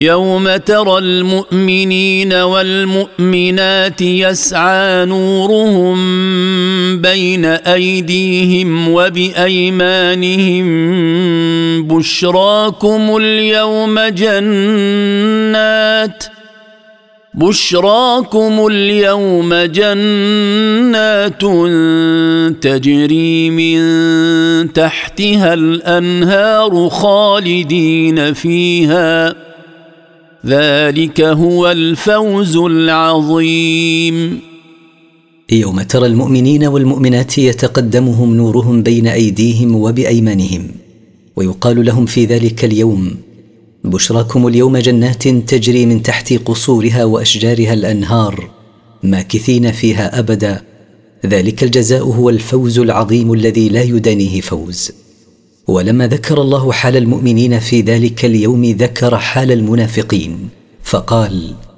يوم ترى المؤمنين والمؤمنات يسعى نورهم بين أيديهم وبأيمانهم بشراكم اليوم جنات تجري من تحتها الأنهار خالدين فيها ذلك هو الفوز العظيم. يوم ترى المؤمنين والمؤمنات يتقدمهم نورهم بين أيديهم وبأيمانهم ويقال لهم في ذلك اليوم بشراكم اليوم جنات تجري من تحت قصورها وأشجارها الأنهار ماكثين فيها أبدا ذلك الجزاء هو الفوز العظيم الذي لا يدانيه فوز. ولما ذكر الله حال المؤمنين في ذلك اليوم ذكر حال المنافقين فقال